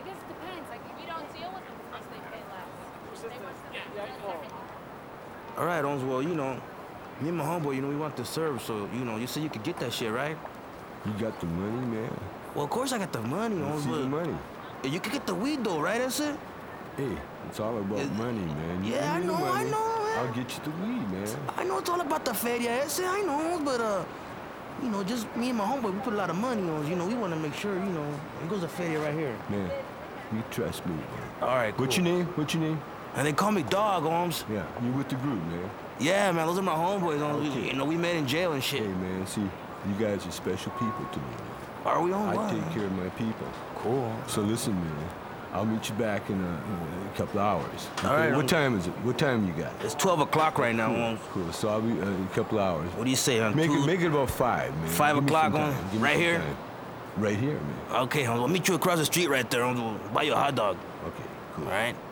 guess it depends. Like, we don't deal with them unless they pay less. They want something. All right, Holmes. Well, me and my homeboy, we want to serve, so, you said you could get that shit, right? You got the money, man? Well, of course I got the money, Holmes. See the money. You could get the weed, though, right? That's it? Hey, it's all about money, man. Yeah, I know, man. I'll get you the weed, man. I know it's all about the feria ese, I know, but, just me and my homeboy, we put a lot of money on, we want to make sure, it goes to feria right here. Man, you trust me, man. All right, cool. What's your name? What's your name? And they call me Dog, Holmes. Yeah, you with the group, man. Yeah, man, those are my homeboys. Okay. We met in jail and shit. Hey, man, see, you guys are special people to me, man. Are we on what? I take care of my people. Cool. So listen, man, I'll meet you back in a couple hours. Okay? All right. What time is it? What time you got? It's 12 o'clock right now, Holmes. Cool. So I'll be in a couple hours. What do you say, huh? Make it about 5, man. 5 o'clock on? Right here? Time. Right here, man. Okay, Holmes. I'll meet you across the street right there, Holmes. We'll buy you a hot dog. Okay, cool. All right?